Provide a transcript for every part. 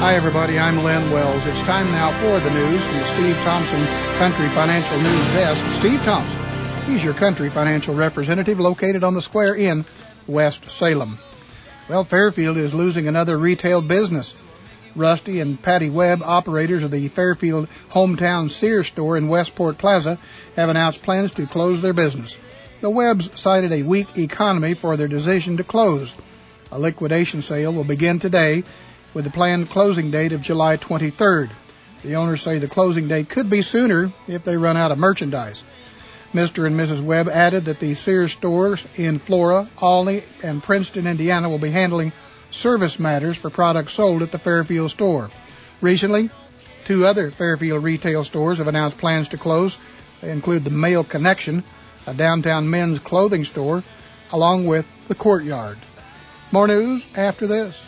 Hi, everybody. I'm Len Wells. It's time now for the news from the Steve Thompson Country Financial News Desk. Steve Thompson, he's your country financial representative located on the square in West Salem. Well, Fairfield is losing another retail business. Rusty and Patty Webb, operators of the Fairfield hometown Sears store in Westport Plaza, have announced plans to close their business. The Webbs cited a weak economy for their decision to close. A liquidation sale will begin today with the planned closing date of July 23rd. The owners say the closing date could be sooner if they run out of merchandise. Mr. and Mrs. Webb added that the Sears stores in Flora, Olney, and Princeton, Indiana will be handling service matters for products sold at the Fairfield store. Recently, 2 other Fairfield retail stores have announced plans to close. They include the Mail Connection, a downtown men's clothing store, along with the Courtyard. More news after this.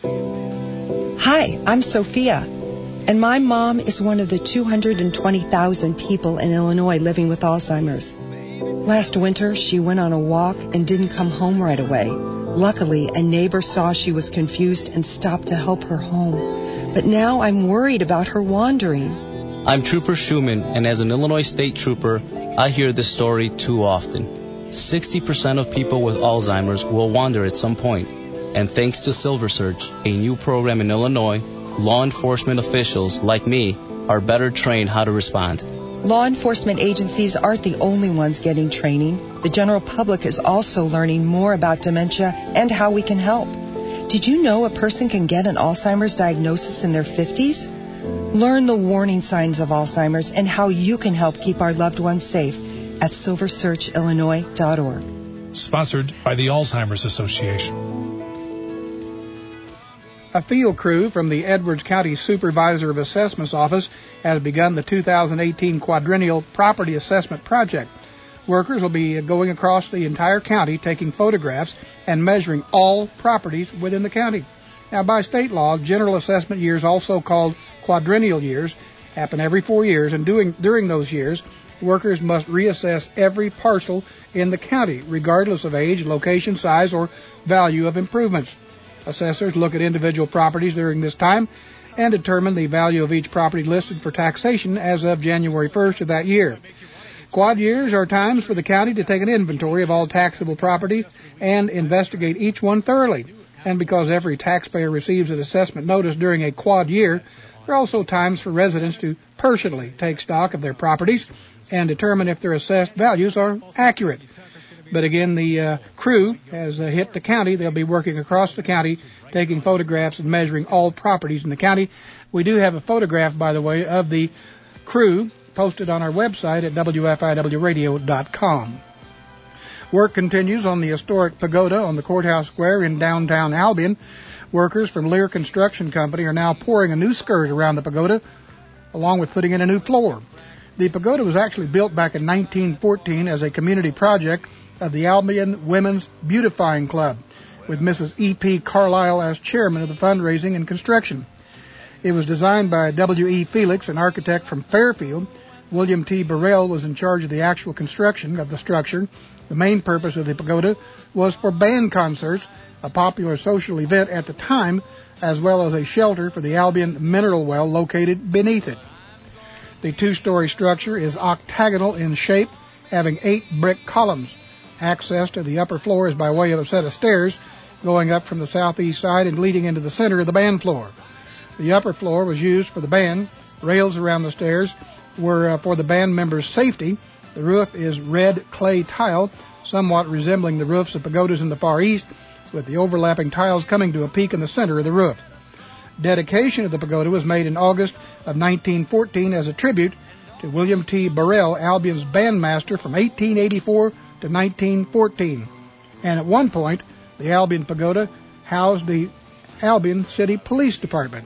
Hi, I'm Sophia, and my mom is one of the 220,000 people in Illinois living with Alzheimer's. Last winter, she went on a walk and didn't come home right away. Luckily, a neighbor saw she was confused and stopped to help her home. But now I'm worried about her wandering. I'm Trooper Schumann, and as an Illinois State Trooper, I hear this story too often. 60% of people with Alzheimer's will wander at some point. And thanks to Silver Search, a new program in Illinois, law enforcement officials like me are better trained how to respond. Law enforcement agencies aren't the only ones getting training. The general public is also learning more about dementia and how we can help. Did you know a person can get an Alzheimer's diagnosis in their 50s? Learn the warning signs of Alzheimer's and how you can help keep our loved ones safe at silversearchillinois.org. Sponsored by the Alzheimer's Association. A field crew from the Edwards County Supervisor of Assessment's office has begun the 2018 quadrennial property assessment project. Workers will be going across the entire county taking photographs and measuring all properties within the county. Now, by state law, general assessment years, also called quadrennial years, happen every 4 years, and during those years, workers must reassess every parcel in the county, regardless of age, location, size, or value of improvements. Assessors look at individual properties during this time and determine the value of each property listed for taxation as of January 1st of that year. Quad years are times for the county to take an inventory of all taxable property and investigate each one thoroughly. And because every taxpayer receives an assessment notice during a quad year, there are also times for residents to personally take stock of their properties and determine if their assessed values are accurate. But again, the crew has hit the county. They'll be working across the county, taking photographs and measuring all properties in the county. We do have a photograph, by the way, of the crew posted on our website at WFIWradio.com. Work continues on the historic pagoda on the Courthouse Square in downtown Albion. Workers from Lear Construction Company are now pouring a new skirt around the pagoda, along with putting in a new floor. The pagoda was actually built back in 1914 as a community project of the Albion Women's Beautifying Club, with Mrs. E.P. Carlisle as chairman of the fundraising and construction. It was designed by W.E. Felix, an architect from Fairfield. William T. Burrell was in charge of the actual construction of the structure. The main purpose of the pagoda was for band concerts, a popular social event at the time, as well as a shelter for the Albion mineral well located beneath it. The 2-story structure is octagonal in shape, having 8 brick columns. Access to the upper floor is by way of a set of stairs going up from the southeast side and leading into the center of the band floor. The upper floor was used for the band. Rails around the stairs were for the band members' safety. The roof is red clay tile, somewhat resembling the roofs of pagodas in the Far East, with the overlapping tiles coming to a peak in the center of the roof. Dedication of the pagoda was made in August of 1914 as a tribute to William T. Burrell, Albion's bandmaster from 1884 to 1914. And at one point, the Albion Pagoda housed the Albion City Police Department.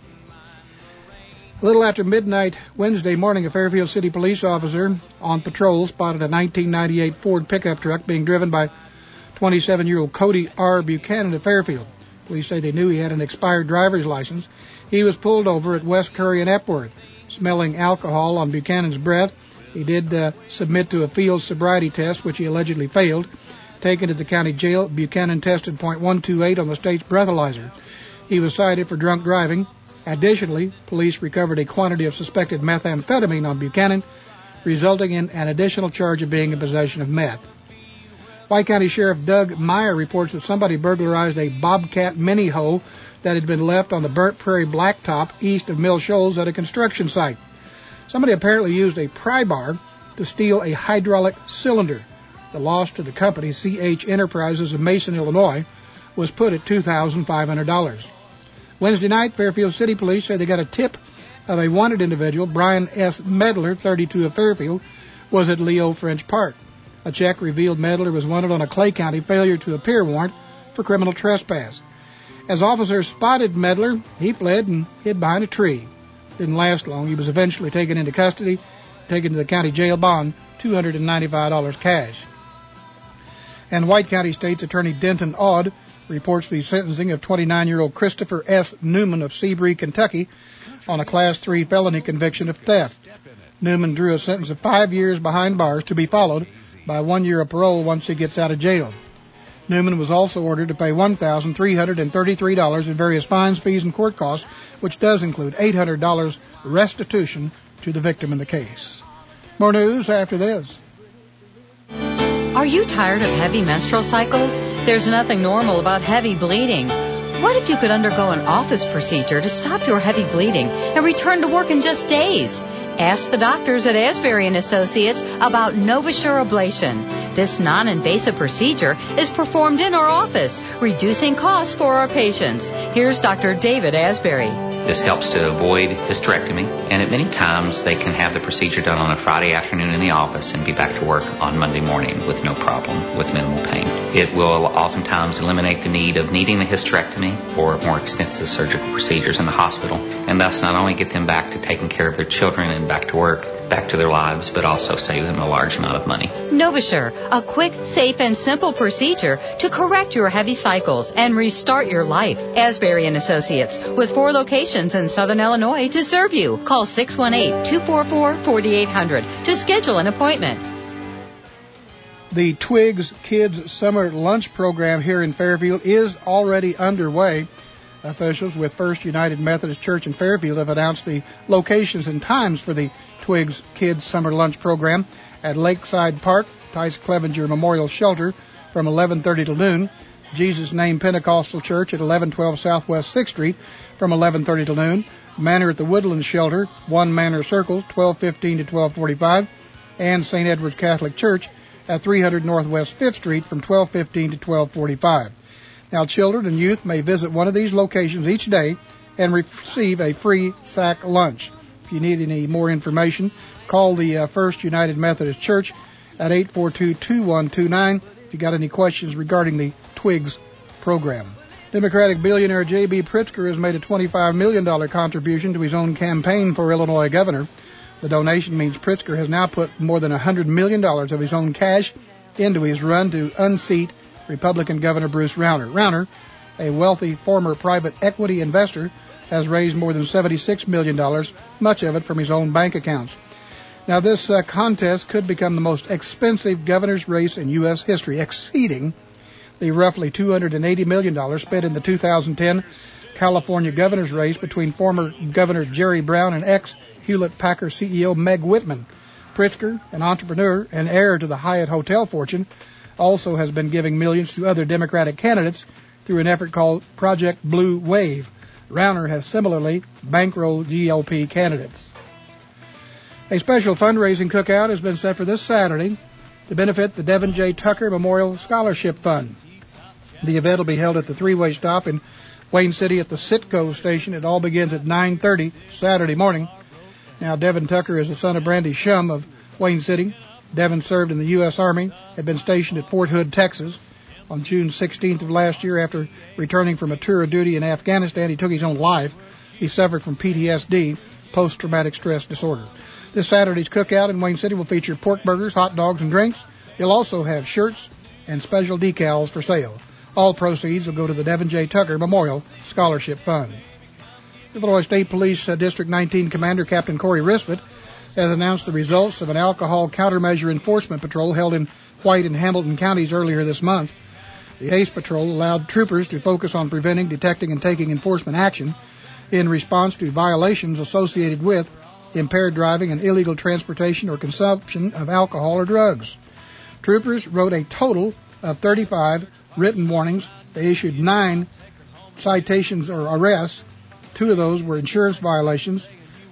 A little after midnight Wednesday morning, a Fairfield City police officer on patrol spotted a 1998 Ford pickup truck being driven by 27-year-old Cody R. Buchanan of Fairfield. Police say they knew he had an expired driver's license. He was pulled over at West Curry and Epworth, smelling alcohol on Buchanan's breath. He did submit to a field sobriety test, which he allegedly failed. Taken to the county jail, Buchanan tested .128 on the state's breathalyzer. He was cited for drunk driving. Additionally, police recovered a quantity of suspected methamphetamine on Buchanan, resulting in an additional charge of being in possession of meth. White County Sheriff Doug Meyer reports that somebody burglarized a Bobcat mini hoe that had been left on the Burnt Prairie Blacktop east of Mill Shoals at a construction site. Somebody apparently used a pry bar to steal a hydraulic cylinder. The loss to the company, CH Enterprises of Mason, Illinois, was put at $2,500. Wednesday night, Fairfield City Police said they got a tip of a wanted individual, Brian S. Medler, 32 of Fairfield, was at Leo French Park. A check revealed Medler was wanted on a Clay County failure to appear warrant for criminal trespass. As officers spotted Medler, he fled and hid behind a tree. Didn't last long. He was eventually taken into custody, taken to the county jail, bond $295 cash. And White County State's Attorney Denton Aud reports the sentencing of 29-year-old Christopher S. Newman of Seabury, Kentucky, on a Class 3 felony conviction of theft. Newman drew a sentence of 5 years behind bars to be followed by 1 year of parole once he gets out of jail. Newman was also ordered to pay $1,333 in various fines, fees, and court costs, which does include $800 restitution to the victim in the case. More news after this. Are you tired of heavy menstrual cycles? There's nothing normal about heavy bleeding. What if you could undergo an office procedure to stop your heavy bleeding and return to work in just days? Ask the doctors at Asbury & Associates about NovaSure Ablation. This non-invasive procedure is performed in our office, reducing costs for our patients. Here's Dr. David Asbury. This helps to avoid hysterectomy, and at many times they can have the procedure done on a Friday afternoon in the office and be back to work on Monday morning with no problem, with minimal pain. It will oftentimes eliminate the need of needing a hysterectomy or more extensive surgical procedures in the hospital, and thus not only get them back to taking care of their children and back to work, back to their lives, but also save them a large amount of money. NovaSure, a quick, safe, and simple procedure to correct your heavy cycles and restart your life. Asbury & Associates, with 4 locations in Southern Illinois to serve you. Call 618-244-4800 to schedule an appointment. The Twigs Kids Summer Lunch Program here in Fairfield is already underway. Officials with First United Methodist Church in Fairfield have announced the locations and times for the Twigs Kids Summer Lunch Program at Lakeside Park, Tice Clevenger Memorial Shelter from 11:30 to noon, Jesus Name Pentecostal Church at 1112 Southwest 6th Street from 11:30 to noon, Manor at the Woodland Shelter, 1 Manor Circle, 12:15 to 12:45, and St. Edward's Catholic Church at 300 Northwest 5th Street from 12:15 to 12:45. Now, children and youth may visit one of these locations each day and receive a free sack lunch. If you need any more information, call the First United Methodist Church at 842-2129 if you got any questions regarding the Twigs program. Democratic billionaire J.B. Pritzker has made a $25 million contribution to his own campaign for Illinois governor. The donation means Pritzker has now put more than $100 million of his own cash into his run to unseat Republican Governor Bruce Rauner. Rauner, a wealthy former private equity investor, has raised more than $76 million, much of it from his own bank accounts. Now, this contest could become the most expensive governor's race in U.S. history, exceeding the roughly $280 million spent in the 2010 California governor's race between former Governor Jerry Brown and ex-Hewlett-Packard CEO Meg Whitman. Pritzker, an entrepreneur and heir to the Hyatt Hotel fortune, also has been giving millions to other Democratic candidates through an effort called Project Blue Wave. Rauner has similarly bankrolled GOP candidates. A special fundraising cookout has been set for this Saturday to benefit the Devin J. Tucker Memorial Scholarship Fund. The event will be held at the three-way stop in Wayne City at the Citgo station. It all begins at 9:30 Saturday morning. Now, Devin Tucker is the son of Brandy Shum of Wayne City. Devin served in the U.S. Army, had been stationed at Fort Hood, Texas. On June 16th of last year, after returning from a tour of duty in Afghanistan, he took his own life. He suffered from PTSD, post-traumatic stress disorder. This Saturday's cookout in Wayne City will feature pork burgers, hot dogs, and drinks. They'll also have shirts and special decals for sale. All proceeds will go to the Devin J. Tucker Memorial Scholarship Fund. Illinois State Police District 19 Commander Captain Corey Risford has announced the results of an alcohol countermeasure enforcement patrol held in White and Hamilton counties earlier this month. The ACE patrol allowed troopers to focus on preventing, detecting, and taking enforcement action in response to violations associated with impaired driving and illegal transportation or consumption of alcohol or drugs. Troopers wrote a total of 35 written warnings. They issued 9 citations or arrests. 2 of those were insurance violations.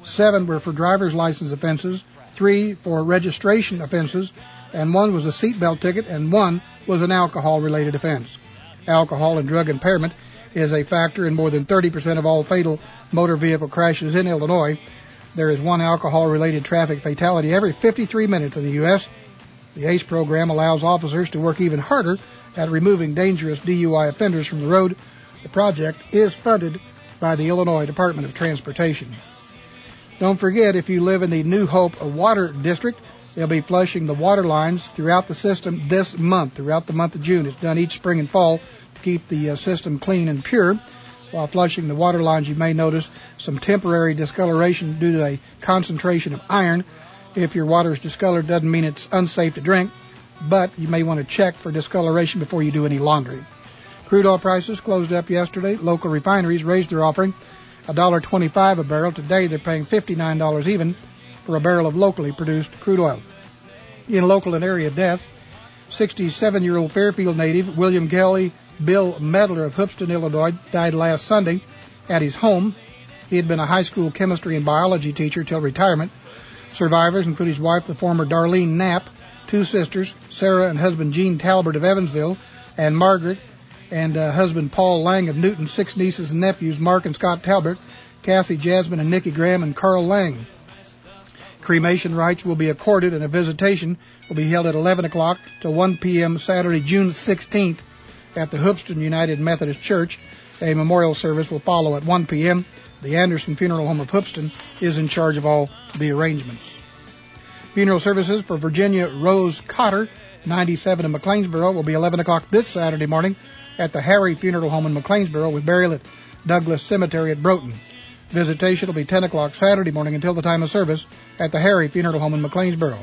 7 were for driver's license offenses. 3 for registration offenses. And 1 was a seatbelt ticket, and 1 was an alcohol-related offense. Alcohol and drug impairment is a factor in more than 30% of all fatal motor vehicle crashes in Illinois. There is 1 alcohol-related traffic fatality every 53 minutes in the U.S. The ACE program allows officers to work even harder at removing dangerous DUI offenders from the road. The project is funded by the Illinois Department of Transportation. Don't forget, if you live in the New Hope Water District, they'll be flushing the water lines throughout the system this month, throughout the month of June. It's done each spring and fall to keep the system clean and pure. While flushing the water lines, you may notice some temporary discoloration due to a concentration of iron. If your water is discolored, doesn't mean it's unsafe to drink, but you may want to check for discoloration before you do any laundry. Crude oil prices closed up yesterday. Local refineries raised their offering $1.25 a barrel. Today they're paying $59 even for a barrel of locally produced crude oil. In local and area deaths, 67-year-old Fairfield native William Kelly Bill Medler of Hoopeston, Illinois, died last Sunday at his home. He had been a high school chemistry and biology teacher till retirement. Survivors include his wife, the former Darlene Knapp, 2 sisters, Sarah and husband Gene Talbert of Evansville, and Margaret, and husband Paul Lang of Newton, 6 nieces and nephews, Mark and Scott Talbert, Cassie, Jasmine, and Nikki Graham, and Carl Lang. Cremation rites will be accorded, and a visitation will be held at 11 o'clock till 1 p.m. Saturday, June 16th at the Hoopeston United Methodist Church. A memorial service will follow at 1 p.m. The Anderson Funeral Home of Hoopeston is in charge of all the arrangements. Funeral services for Virginia Rose Cotter, 97 in McLeansboro, will be 11 o'clock this Saturday morning at the Harry Funeral Home in McLeansboro, with burial at Douglas Cemetery at Broughton. Visitation will be 10 o'clock Saturday morning until the time of service at the Harry Funeral Home in McLeansboro.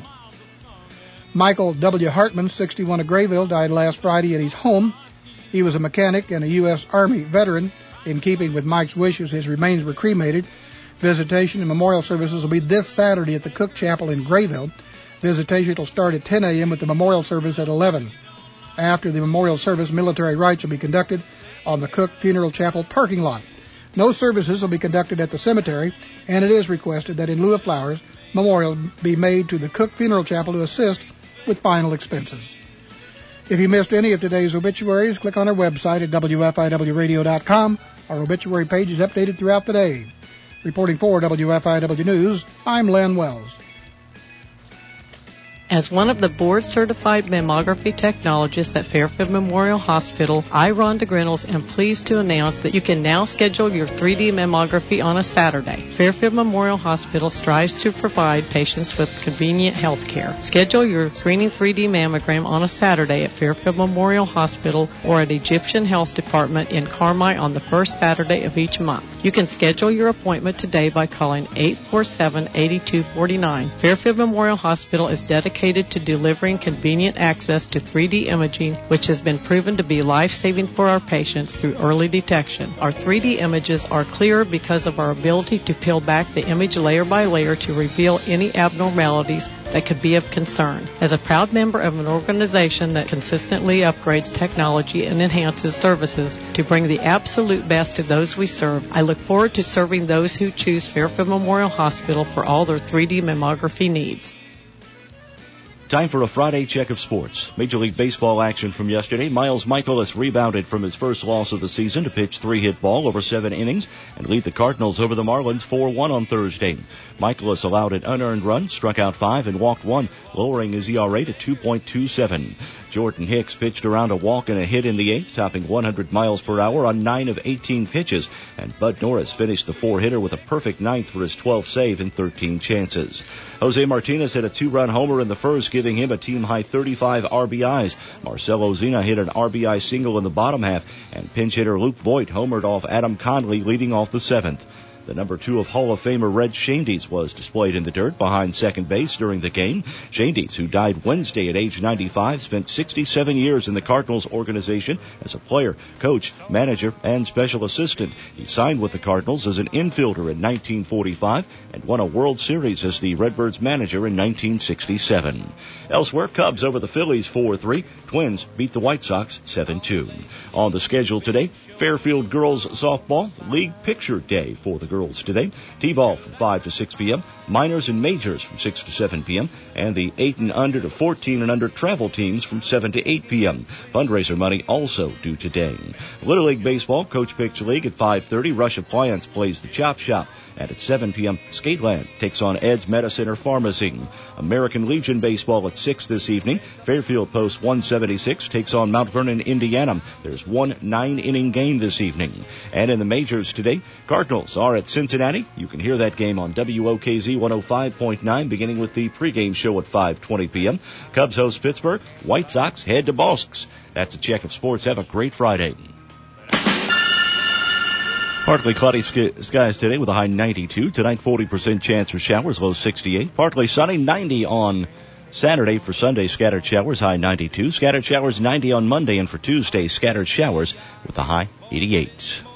Michael W. Hartman, 61 of Grayville, died last Friday at his home. He was a mechanic and a U.S. Army veteran. In keeping with Mike's wishes, his remains were cremated. Visitation and memorial services will be this Saturday at the Cook Chapel in Grayville. Visitation will start at 10 a.m. with the memorial service at 11. After the memorial service, military rites will be conducted on the Cook Funeral Chapel parking lot. No services will be conducted at the cemetery, and it is requested that in lieu of flowers, memorial be made to the Cook Funeral Chapel to assist with final expenses. If you missed any of today's obituaries, click on our website at WFIWradio.com. Our obituary page is updated throughout the day. Reporting for WFIW News, I'm Len Wells. As one of the board-certified mammography technologists at Fairfield Memorial Hospital, I, Rhonda Grinnells, am pleased to announce that you can now schedule your 3D mammography on a Saturday. Fairfield Memorial Hospital strives to provide patients with convenient health care. Schedule your screening 3D mammogram on a Saturday at Fairfield Memorial Hospital or at Egyptian Health Department in Carmi on the first Saturday of each month. You can schedule your appointment today by calling 847-8249. Fairfield Memorial Hospital is dedicated to delivering convenient access to 3D imaging, which has been proven to be life-saving for our patients through early detection. Our 3D images are clearer because of our ability to peel back the image layer by layer to reveal any abnormalities that could be of concern. As a proud member of an organization that consistently upgrades technology and enhances services to bring the absolute best to those we serve, I look forward to serving those who choose Fairfield Memorial Hospital for all their 3D mammography needs. Time for a Friday check of sports. Major League Baseball action from yesterday. Miles Michaelis rebounded from his first loss of the season to pitch 3-hit ball over 7 innings and lead the Cardinals over the Marlins 4-1 on Thursday. Michaelis allowed an unearned run, struck out 5, and walked 1, lowering his ERA to 2.27. Jordan Hicks pitched around a walk and a hit in the 8th, topping 100 miles per hour on 9 of 18 pitches. And Bud Norris finished the 4-hitter with a perfect 9th for his 12th save in 13 chances. Jose Martinez hit a 2-run homer in the first, giving him a team-high 35 RBIs. Marcell Ozuna hit an RBI single in the bottom half, and pinch hitter Luke Voigt homered off Adam Conley, leading off the 7th. The number 2 of Hall of Famer Red Schoendienst was displayed in the dirt behind second base during the game. Schoendienst, who died Wednesday at age 95, spent 67 years in the Cardinals organization as a player, coach, manager, and special assistant. He signed with the Cardinals as an infielder in 1945 and won a World Series as the Redbirds manager in 1967. Elsewhere, Cubs over the Phillies 4-3. Twins beat the White Sox 7-2. On the schedule today, Fairfield Girls Softball League Picture Day for the girls today. T-ball from 5 to 6 p.m., minors and majors from 6 to 7 p.m., and the 8 and under to 14 and under travel teams from 7 to 8 p.m. Fundraiser money also due today. Little League Baseball Coach Picks League at 5:30. Rush Appliance plays the Chop Shop. And at 7 p.m., Skateland takes on Ed's Medicine Pharmacy. American Legion Baseball at 6 this evening. Fairfield Post 176 takes on Mount Vernon, Indiana. There's one 9-inning game this evening. And in the majors today, Cardinals are at Cincinnati. You can hear that game on WOKZ 105.9 beginning with the pregame show at 5:20 p.m. Cubs host Pittsburgh. White Sox head to Bosques. That's a check of sports. Have a great Friday. Partly cloudy skies today with a high 92. Tonight, 40% chance for showers, low 68. Partly sunny, 90 on Saturday. For Sunday, scattered showers, high 92. Scattered showers, 90 on Monday. And for Tuesday, scattered showers with a high 88.